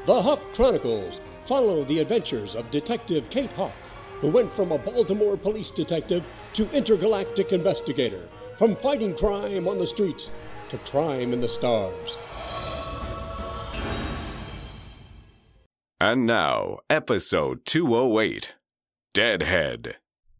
The Hawk Chronicles follow the adventures of Detective Kate Hawk, who went from a Baltimore police detective to intergalactic investigator, from fighting crime on the streets to crime in the stars. And now, episode 208, Deadhead.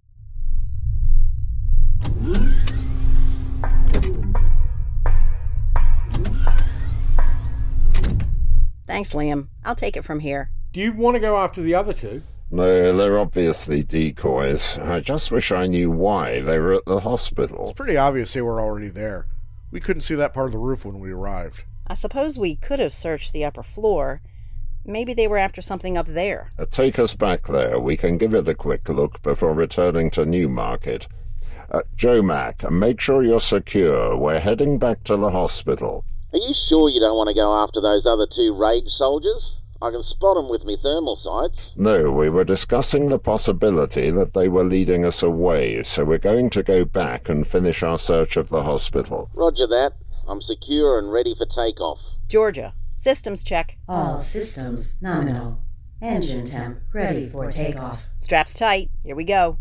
Thanks, Liam. I'll take it from here. Do you want to go after the other two? No, they're obviously decoys. I just wish I knew why they were at the hospital. It's pretty obvious they were already there. We couldn't see that part of the roof when we arrived. I suppose we could have searched the upper floor. Maybe they were after something up there. Take us back there. We can give it a quick look before returning to Newmarket. Joe Mack, make sure you're secure. We're heading back to the hospital. Are you sure you don't want to go after those other two rage soldiers? I can spot them with me thermal sights. No, we were discussing the possibility that they were leading us away, so we're going to go back and finish our search of the hospital. Roger that. I'm secure and ready for takeoff. Georgia, systems check. All systems nominal. Engine temp ready for takeoff. Straps tight. Here we go.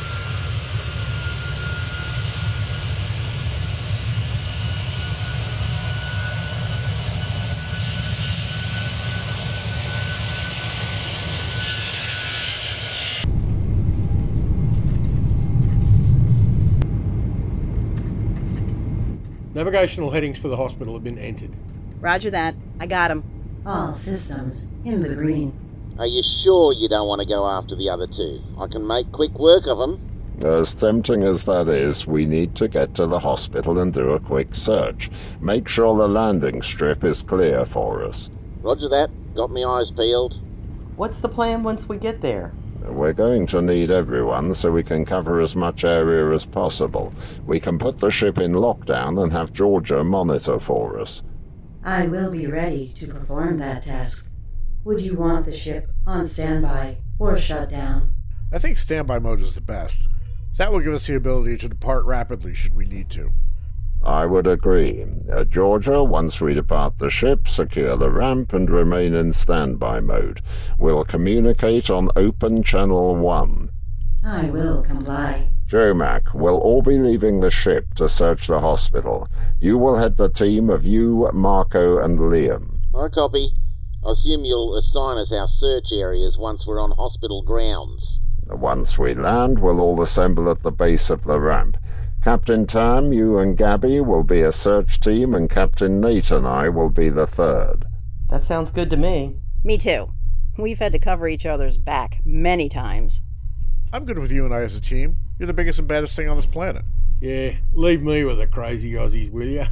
Navigational headings for the hospital have been entered. Roger that. I got him. All systems in the green. Are you sure you don't want to go after the other two? I can make quick work of them. As tempting as that is, we need to get to the hospital and do a quick search. Make sure the landing strip is clear for us. Roger that. Got me eyes peeled. What's the plan once we get there? We're going to need everyone so we can cover as much area as possible. We can put the ship in lockdown and have Georgia monitor for us. I will be ready to perform that task. Would you want the ship on standby or shut down? I think standby mode is the best. That will give us the ability to depart rapidly should we need to. I would agree. Georgia, once we depart the ship, secure the ramp and remain in standby mode. We'll communicate on Open Channel 1. I will comply. Joe Mack, we'll all be leaving the ship to search the hospital. You will head the team of you, Marco, and Liam. I copy. I assume you'll assign us our search areas once we're on hospital grounds. Once we land, we'll all assemble at the base of the ramp. Captain Tam, you and Gabby will be a search team, and Captain Nate and I will be the third. That sounds good to me. Me too. We've had to cover each other's back many times. I'm good with you and I as a team. You're the biggest and baddest thing on this planet. Yeah, leave me with the crazy Aussies, will ya?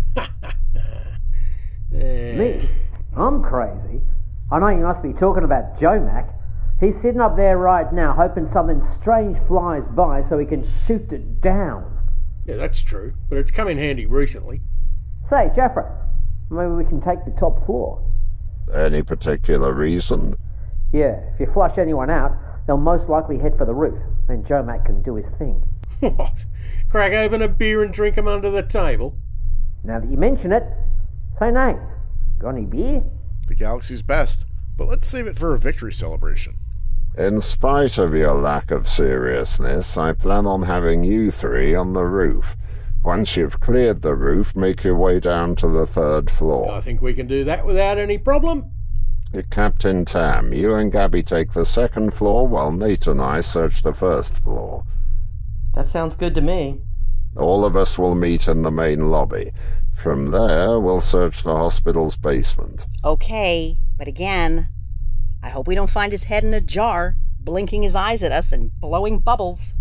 Me? I'm crazy. I know you must be talking about Joe Mack. He's sitting up there right now hoping something strange flies by so he can shoot it down. Yeah, that's true, but it's come in handy recently. Say, Jeffrey, maybe we can take the top floor. Any particular reason? Yeah, if you flush anyone out, they'll most likely head for the roof, and Joe Mack can do his thing. What? Crack open a beer and drink 'em under the table? Now that you mention it, say no. Got any beer? The galaxy's best, but let's save it for a victory celebration. In spite of your lack of seriousness, I plan on having you three on the roof. Once you've cleared the roof, make your way down to the third floor. I think we can do that without any problem. Captain Tam, you and Gabby take the second floor while Nate and I search the first floor. That sounds good to me. All of us will meet in the main lobby. From there, we'll search the hospital's basement. Okay, but again, I hope we don't find his head in a jar, blinking his eyes at us and blowing bubbles.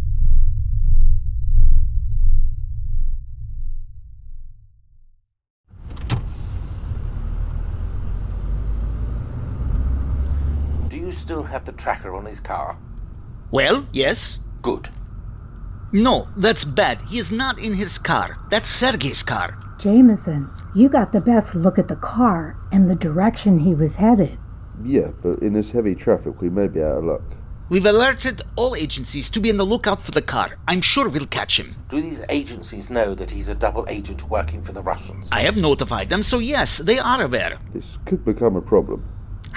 Do you still have the tracker on his car? Well, yes. Good. No, that's bad. He is not in his car. That's Sergei's car. Jameson, you got the best look at the car and the direction he was headed. Yeah, but in this heavy traffic, we may be out of luck. We've alerted all agencies to be on the lookout for the car. I'm sure we'll catch him. Do these agencies know that he's a double agent working for the Russians? I have notified them, so yes, they are aware. This could become a problem.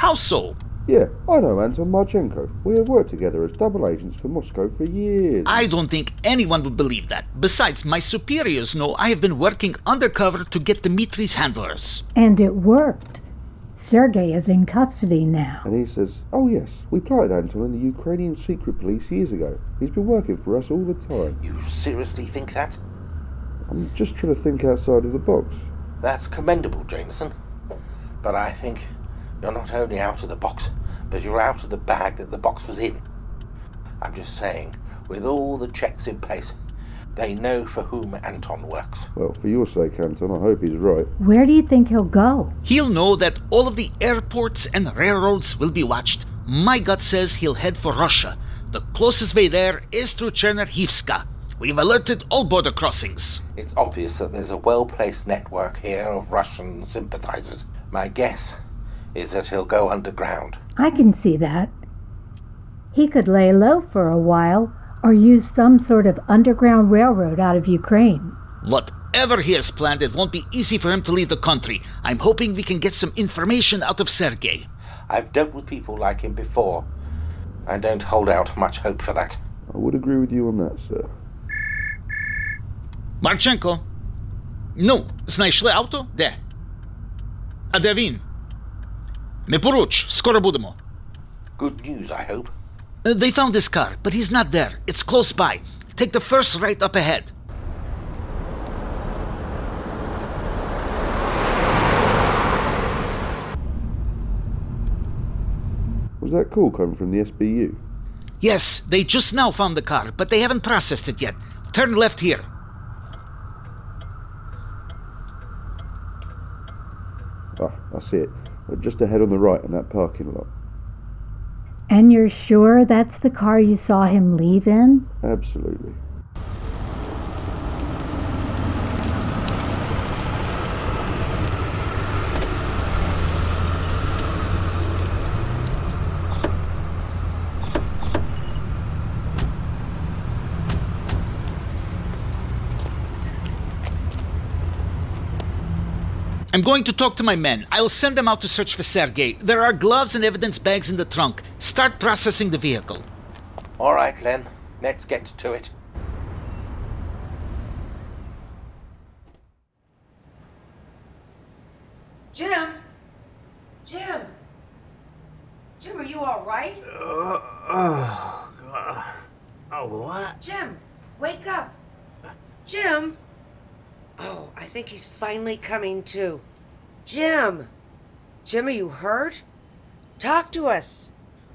How so? Yeah, I know Anton Marchenko. We have worked together as double agents for Moscow for years. I don't think anyone would believe that. Besides, my superiors know I have been working undercover to get Dmitri's handlers. And it worked. Sergei is in custody now. And he says, oh yes, we planted Anton in the Ukrainian secret police years ago. He's been working for us all the time. You seriously think that? I'm just trying to think outside of the box. That's commendable, Jameson. But I think you're not only out of the box, but you're out of the bag that the box was in. I'm just saying, with all the checks in place, they know for whom Anton works. Well, for your sake, Anton, I hope he's right. Where do you think he'll go? He'll know that all of the airports and railroads will be watched. My gut says he'll head for Russia. The closest way there is through Chernyhivska. We've alerted all border crossings. It's obvious that there's a well-placed network here of Russian sympathizers. My guess is that he'll go underground. I can see that. He could lay low for a while or use some sort of underground railroad out of Ukraine. Whatever he has planned, it won't be easy for him to leave the country. I'm hoping we can get some information out of Sergei. I've dealt with people like him before. I don't hold out much hope for that. I would agree with you on that, sir. Marchenko. Ну, знайшли авто? Де? А де він? Не поруч, скоро будемо. Good news, I hope. They found his car, but he's not there. It's close by. Take the first right up ahead. Was that call coming from the SBU? Yes, they just now found the car, but they haven't processed it yet. Turn left here. Ah, I see it. Just ahead on the right in that parking lot. And you're sure that's the car you saw him leave in? Absolutely. I'm going to talk to my men. I'll send them out to search for Sergei. There are gloves and evidence bags in the trunk. Start processing the vehicle. All right, Len. Let's get to it. Jim! Jim! Jim, are you all right? Oh, God. Oh, what? Jim, wake up! Jim! Oh, I think he's finally coming to. Jim! Jim, are you hurt? Talk to us.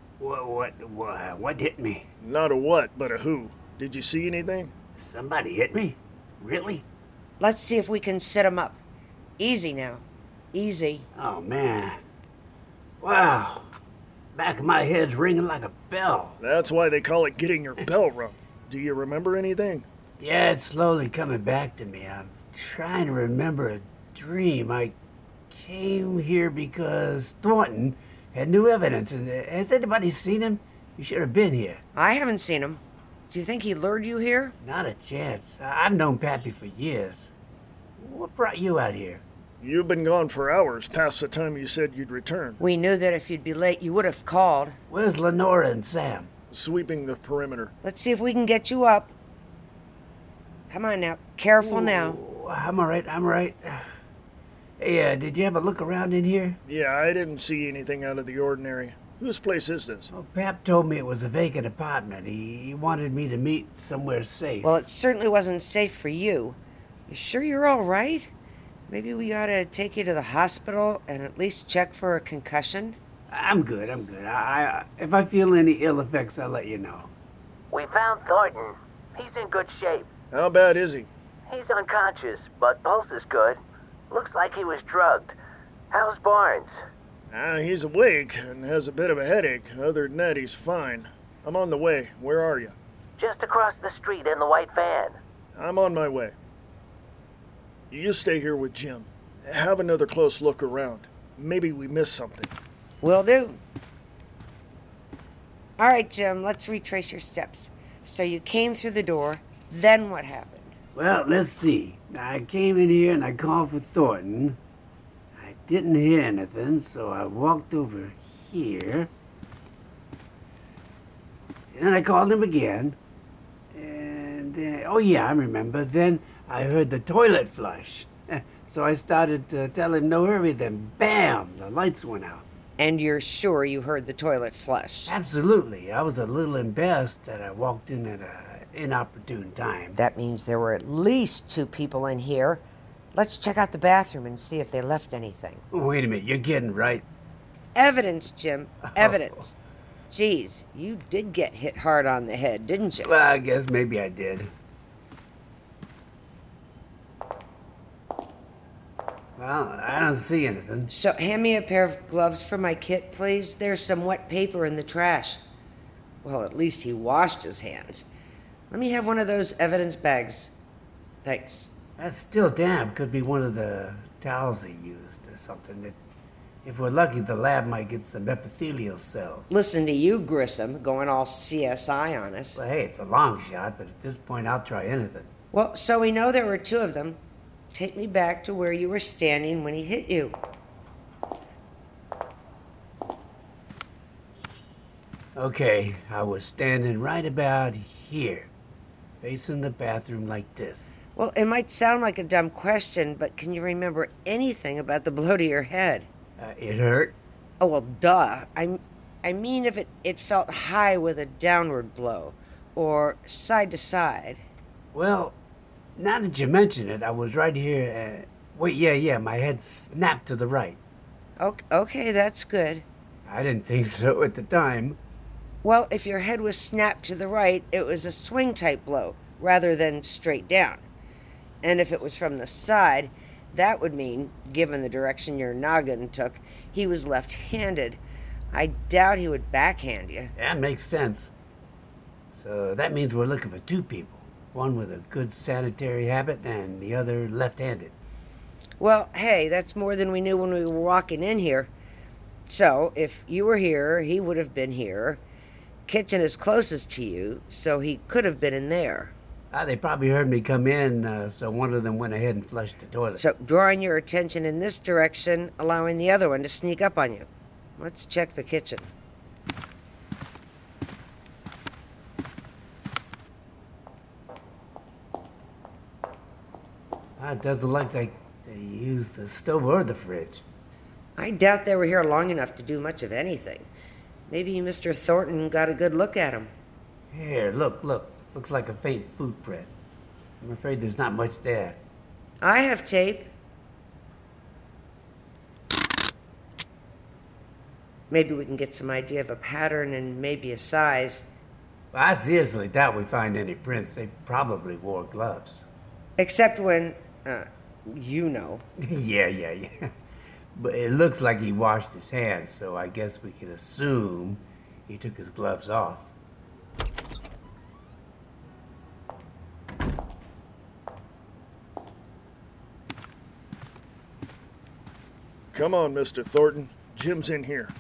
What hit me? Not a what, but a who. Did you see anything? Somebody hit me? Really? Let's see if we can sit him up. Easy now. Easy. Oh, man. Wow. Back of my head's ringing like a bell. That's why they call it getting your bell rung. Do you remember anything? Yeah, it's slowly coming back to me. I'm trying to remember a dream. I came here because Thornton had new evidence. And has anybody seen him? You should have been here. I haven't seen him. Do you think he lured you here? Not a chance. I've known Pappy for years. What brought you out here? You've been gone for hours past the time you said you'd return. We knew that if you'd be late, you would have called. Where's Lenora and Sam? Sweeping the perimeter. Let's see if we can get you up. Come on now. Careful now. I'm all right. Hey, did you have a look around in here? Yeah, I didn't see anything out of the ordinary. Whose place is this? Well, Pap told me it was a vacant apartment. He wanted me to meet somewhere safe. Well, it certainly wasn't safe for you. You sure you're all right? Maybe we ought to take you to the hospital and at least check for a concussion? I'm good. If I feel any ill effects, I'll let you know. We found Thornton. He's in good shape. How bad is he? He's unconscious, but pulse is good. Looks like he was drugged. How's Barnes? He's awake and has a bit of a headache. Other than that, he's fine. I'm on the way. Where are you? Just across the street in the white van. I'm on my way. You stay here with Jim. Have another close look around. Maybe we missed something. Will do. All right, Jim, let's retrace your steps. So you came through the door, then what happened? Well, let's see. I came in here and I called for Thornton. I didn't hear anything, so I walked over here. And then I called him again. And then, oh yeah, I remember. Then I heard the toilet flush. So I started to tell him no hurry, then bam, the lights went out. And you're sure you heard the toilet flush? Absolutely. I was a little embarrassed that I walked in at an inopportune time. That means there were at least 2 people in here. Let's check out the bathroom and see if they left anything. Wait a minute, you're kidding, right? Evidence, Jim. Evidence. Geez, you did get hit hard on the head, didn't you? Well, I guess maybe I did. Well, I don't see anything. So hand me a pair of gloves for my kit, please. There's some wet paper in the trash. Well, at least he washed his hands. Let me have one of those evidence bags. Thanks. That's still damp. Could be one of the towels he used or something. If we're lucky, the lab might get some epithelial cells. Listen to you, Grissom, going all CSI on us. Well, hey, it's a long shot, but at this point, I'll try anything. Well, so we know there were 2 of them. Take me back to where you were standing when he hit you. Okay, I was standing right about here, facing the bathroom like this. Well, it might sound like a dumb question, but can you remember anything about the blow to your head? It hurt? Oh, well, duh. I mean if it felt high with a downward blow, or side to side. Well, now that you mention it, I was right here. Wait, yeah, my head snapped to the right. Okay, that's good. I didn't think so at the time. Well, if your head was snapped to the right, it was a swing-type blow, rather than straight down. And if it was from the side, that would mean, given the direction your noggin took, he was left-handed. I doubt he would backhand you. That makes sense. So that means we're looking for 2 people. One with a good sanitary habit and the other left-handed. Well, hey, that's more than we knew when we were walking in here. So, if you were here, he would have been here. Kitchen is closest to you, so he could have been in there. They probably heard me come in, so one of them went ahead and flushed the toilet. So, drawing your attention in this direction, allowing the other one to sneak up on you. Let's check the kitchen. It doesn't look like they used the stove or the fridge. I doubt they were here long enough to do much of anything. Maybe Mr. Thornton got a good look at him. Here, look. Looks like a faint boot print. I'm afraid there's not much there. I have tape. Maybe we can get some idea of a pattern and maybe a size. Well, I seriously doubt we find any prints. They probably wore gloves. Except when, you know. Yeah. But it looks like he washed his hands, so I guess we can assume he took his gloves off. Come on, Mr. Thornton. Jim's in here.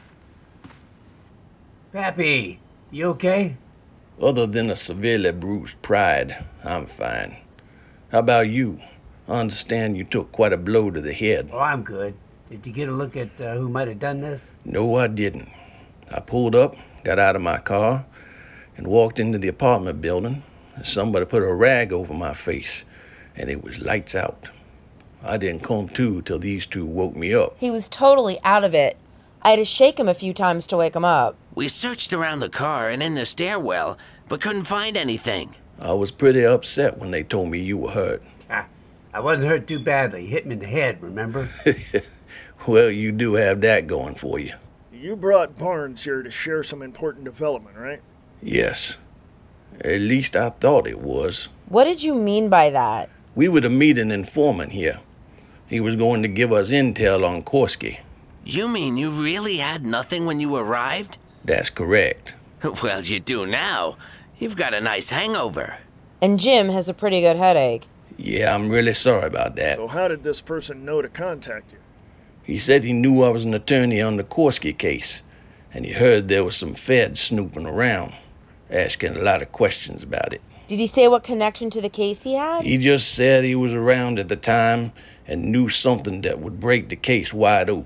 Pappy, you okay? Other than a severely bruised pride, I'm fine. How about you? I understand you took quite a blow to the head. Oh, I'm good. Did you get a look at who might have done this? No, I didn't. I pulled up, got out of my car, and walked into the apartment building. Somebody put a rag over my face, and it was lights out. I didn't come to till these 2 woke me up. He was totally out of it. I had to shake him a few times to wake him up. We searched around the car and in the stairwell, but couldn't find anything. I was pretty upset when they told me you were hurt. I wasn't hurt too badly. Hit me in the head, remember? Well, you do have that going for you. You brought Barnes here to share some important development, right? Yes. At least I thought it was. What did you mean by that? We were to meet an informant here. He was going to give us intel on Korsky. You mean you really had nothing when you arrived? That's correct. Well, you do now. You've got a nice hangover. And Jim has a pretty good headache. Yeah, I'm really sorry about that. So how did this person know to contact you? He said he knew I was an attorney on the Korsky case, and he heard there was some feds snooping around, asking a lot of questions about it. Did he say what connection to the case he had? He just said he was around at the time and knew something that would break the case wide open.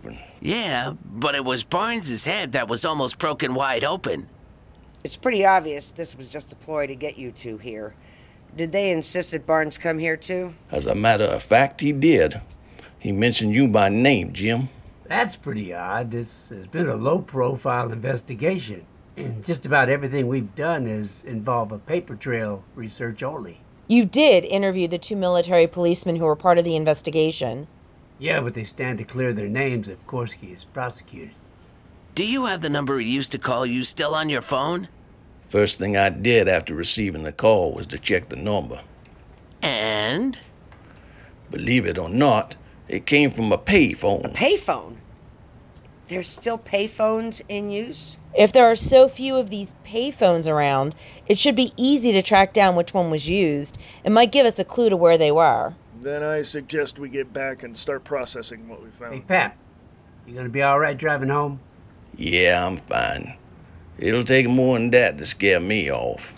Yeah, but it was Barnes's head that was almost broken wide open. It's pretty obvious this was just a ploy to get you two here. Did they insist that Barnes come here too? As a matter of fact, he did. He mentioned you by name, Jim. That's pretty odd. This has been a low-profile investigation. And just about everything we've done has involved a paper trail research only. You did interview the 2 military policemen who were part of the investigation. Yeah, but they stand to clear their names if Korsky is prosecuted. Do you have the number he used to call you still on your phone? First thing I did after receiving the call was to check the number. And? Believe it or not, it came from a payphone. A payphone? There's still payphones in use? If there are so few of these payphones around, it should be easy to track down which one was used. It might give us a clue to where they were. Then I suggest we get back and start processing what we found. Hey, Pap, you gonna be all right driving home? Yeah, I'm fine. It'll take more than that to scare me off.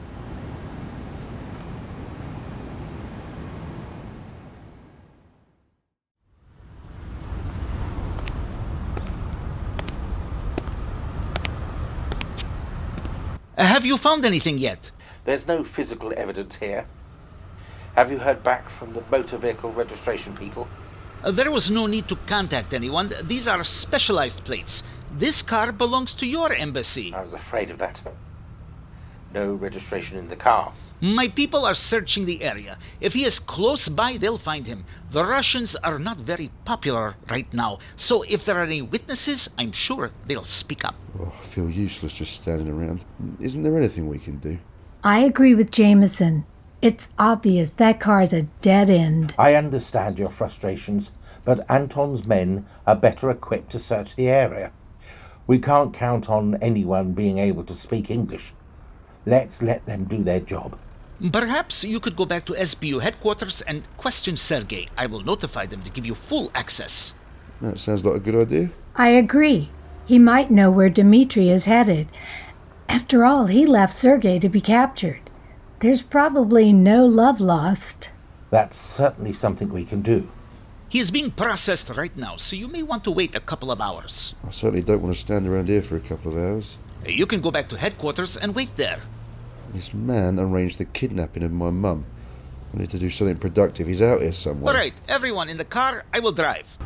Have you found anything yet? There's no physical evidence here. Have you heard back from the motor vehicle registration people? There was no need to contact anyone. These are specialized plates. This car belongs to your embassy. I was afraid of that. No registration in the car. My people are searching the area. If he is close by, they'll find him. The Russians are not very popular right now, so if there are any witnesses, I'm sure they'll speak up. Oh, I feel useless just standing around. Isn't there anything we can do? I agree with Jameson. It's obvious that car's a dead end. I understand your frustrations, but Anton's men are better equipped to search the area. We can't count on anyone being able to speak English. Let's let them do their job. Perhaps you could go back to SBU headquarters and question Sergei. I will notify them to give you full access. That sounds like a good idea. I agree. He might know where Dmitri is headed. After all, he left Sergei to be captured. There's probably no love lost. That's certainly something we can do. He is being processed right now, so you may want to wait a couple of hours. I certainly don't want to stand around here for a couple of hours. You can go back to headquarters and wait there. This man arranged the kidnapping of my mum. I need to do something productive. He's out here somewhere. All right, everyone in the car, I will drive.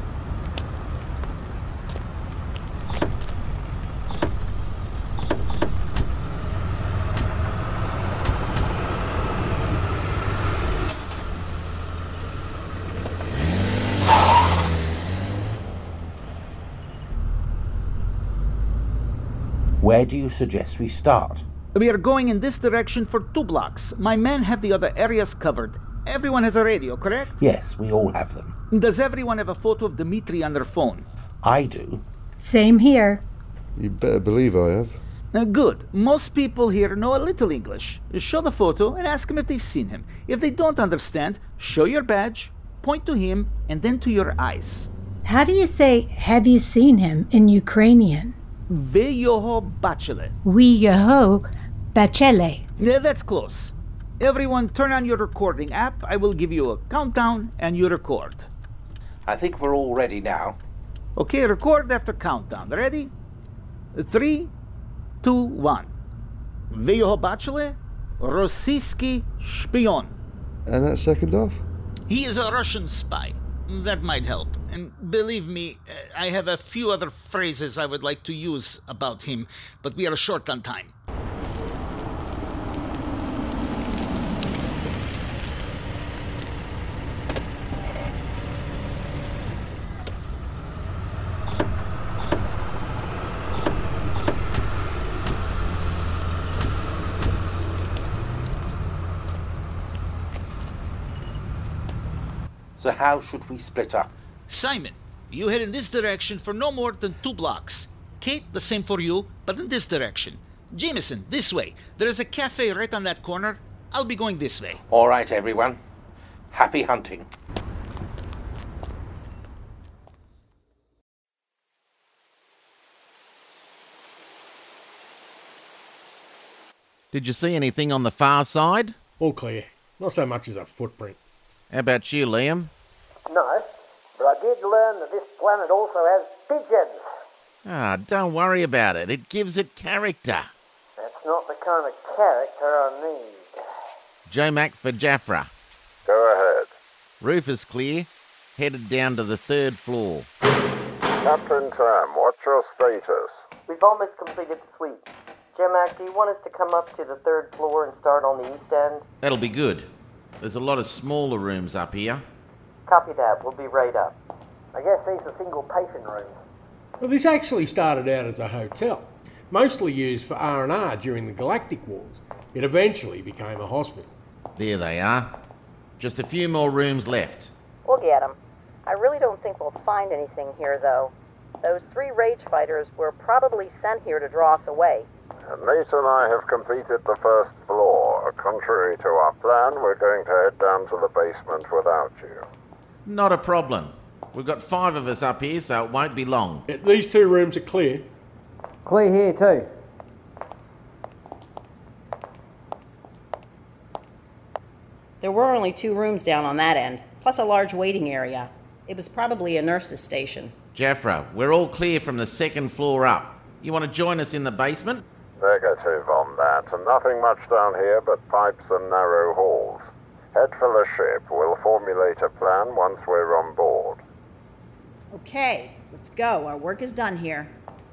Where do you suggest we start? We are going in this direction for 2 blocks. My men have the other areas covered. Everyone has a radio, correct? Yes, we all have them. Does everyone have a photo of Dmitri on their phone? I do. Same here. You better believe I have. Good. Most people here know a little English. Show the photo and ask them if they've seen him. If they don't understand, show your badge, point to him, and then to your eyes. How do you say, have you seen him in Ukrainian? Vy його бачили. We його бачили. Yeah, that's close. Everyone turn on your recording app. I will give you a countdown and you record. I think we're all ready now. Okay, record after countdown. Ready? 3, 2, 1. Vy його бачили? Російський шпіон. And that second off? He is a Russian spy. That might help. And believe me, I have a few other phrases I would like to use about him, but we are short on time. So how should we split up? Simon, you head in this direction for no more than 2 blocks. Kate, the same for you, but in this direction. Jameson, this way. There is a cafe right on that corner. I'll be going this way. All right, everyone. Happy hunting. Did you see anything on the far side? All clear. Not so much as a footprint. How about you, Liam? No, but I did learn that this planet also has pigeons. Ah, don't worry about it. It gives it character. That's not the kind of character I need. Jomac for Jaffra. Go ahead. Roof is clear. Headed down to the 3rd floor. Captain Tam, what's your status? We've almost completed the sweep. Jomac, do you want us to come up to the 3rd floor and start on the east end? That'll be good. There's a lot of smaller rooms up here. Copy that. We'll be right up. I guess these are single patient rooms. Well, this actually started out as a hotel, mostly used for R&R during the Galactic Wars. It eventually became a hospital. There they are. Just a few more rooms left. We'll get them. I really don't think we'll find anything here, though. Those 3 rage fighters were probably sent here to draw us away. Nate and I have completed the 1st floor. Contrary to our plan, we're going to head down to the basement without you. Not a problem. We've got 5 of us up here, so it won't be long. These 2 rooms are clear. Clear here too. There were only 2 rooms down on that end, plus a large waiting area. It was probably a nurse's station. Jaffra, we're all clear from the 2nd floor up. You want to join us in the basement? Negative on that. Nothing much down here but pipes and narrow halls. Head for the ship. We'll formulate a plan once we're on board. Okay, let's go. Our work is done here.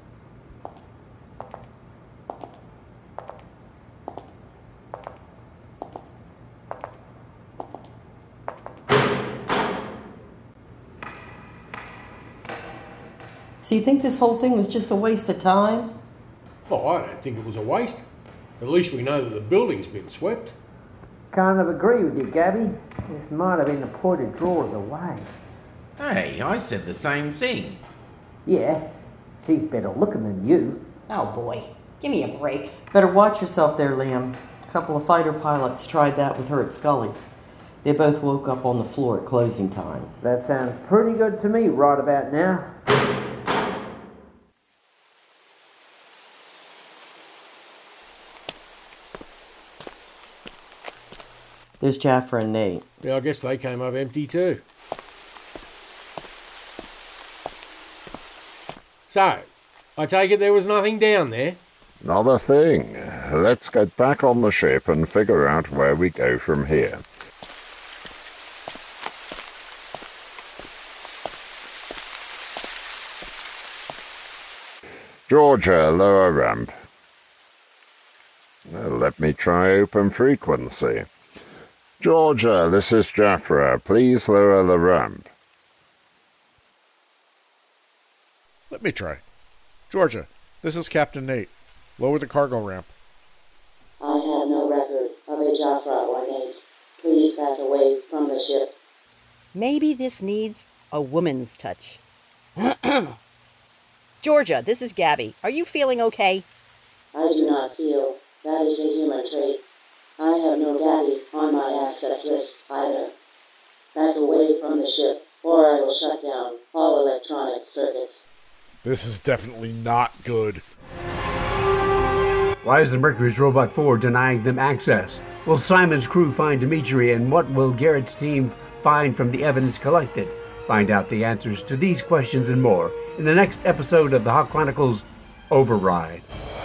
So you think this whole thing was just a waste of time? Oh, I don't think it was a waste. At least we know that the building's been swept. Kind of agree with you, Gabby. This might have been the point of drawers away. Hey, I said the same thing. Yeah, she's better looking than you. Oh boy, give me a break. Better watch yourself there, Liam. A couple of fighter pilots tried that with her at Scully's. They both woke up on the floor at closing time. That sounds pretty good to me right about now. There's Jaffra and Nate. Yeah, I guess they came up empty too. So, I take it there was nothing down there? Not a thing. Let's get back on the ship and figure out where we go from here. Georgia, lower ramp. Let me try open frequency. Georgia, this is Jaffra. Please lower the ramp. Let me try. Georgia, this is Captain Nate. Lower the cargo ramp. I have no record of a Jaffra or Nate. Please back away from the ship. Maybe this needs a woman's touch. Georgia, this is Gabby. Are you feeling okay? I do not feel. That is a human trait. I have no Gabby on my access list either. Back away from the ship, or I will shut down all electronic circuits. This is definitely not good. Why is the Mercury's Robot 4 denying them access? Will Simon's crew find Dimitri, and what will Garrett's team find from the evidence collected? Find out the answers to these questions and more in the next episode of the Hawk Chronicles Override.